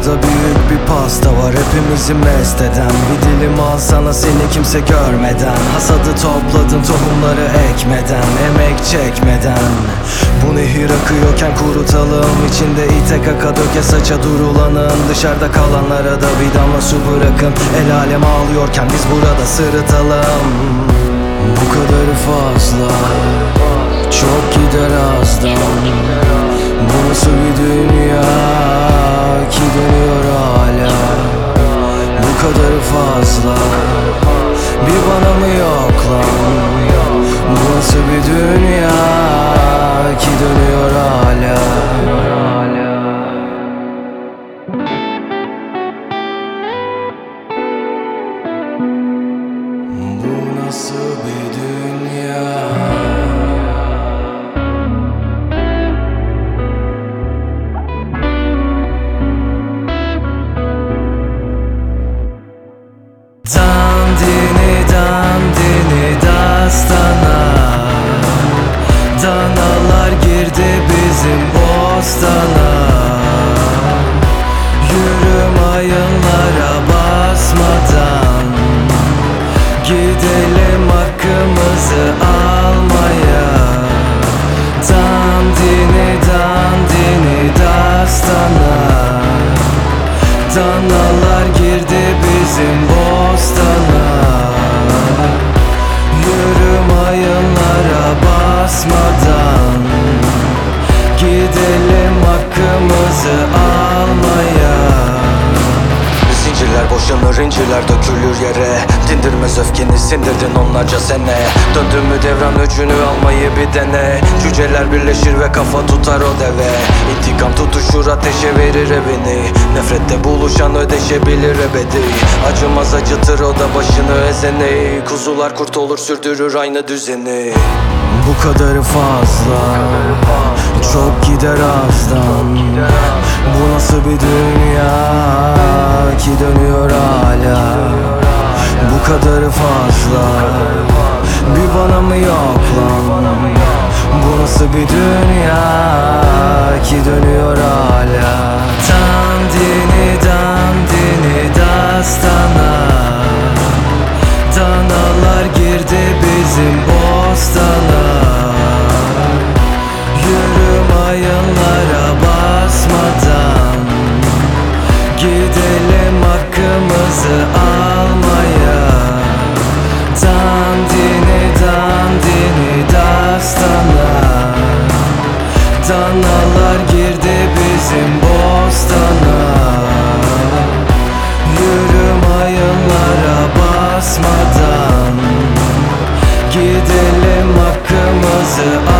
Ortada büyük bir pasta var, hepimizi mest eden. Bir dilim al sana, seni kimse görmeden. Hasadı topladın, tohumları ekmeden, emek çekmeden. Bu nehir akıyorken kurutalım, içinde ite kaka döke saça durulanın. Dışarıda kalanlara da bir damla su bırakın. El alem ağlıyorken biz burada sırıtalım. Bu kadarı fazla, çok gider azdan. Bu nasıl bir dünya ki dönüyor hala? Bu kadarı fazla, bir bana mı yok lan? Bu nasıl bir dünya ki dönüyor hala? Bu nasıl bir dünya? Dandini dandini dastana, danalar girdi bizim bostana. Yürü mayınlara basmadan, gidelim hakkımızı almaya. Dandini dandini dastana, danalar girdi bizim bostana. Yürü mayınlara basmadan, gidelim hakkımızı almaya. Zincirler boşanır, incirler dökülür yere. Dindirmez öfkeni, sindirdin onlarca sene. Döndün mü devran, öcünü almayı bir dene. Cüceler birleşir ve kafa tutar o deve. İntikam tutuşur, ateşe verir evini. Nefrette buluşan ödeşebilir ebedi. Acımaz, acıtır o da başını ezeni. Kuzular kurt olur, sürdürür aynı düzeni. Bu kadarı fazla, çok gider azdan. Bu nasıl bir dünya ki dönüyor hala? Bu kadarı fazla, bir bana mı yok lan? Bu nasıl bir dünya ki dönüyor hala? Dandini dandini dastana, danalar girdi bizim bostana. Yürü mayınlara basmadan, gidelim hakkımızı almaya. Dandini dandini dastana, danalar girdi bizim bostana. Yürü mayınlara basmadan, gidelim hakkımızı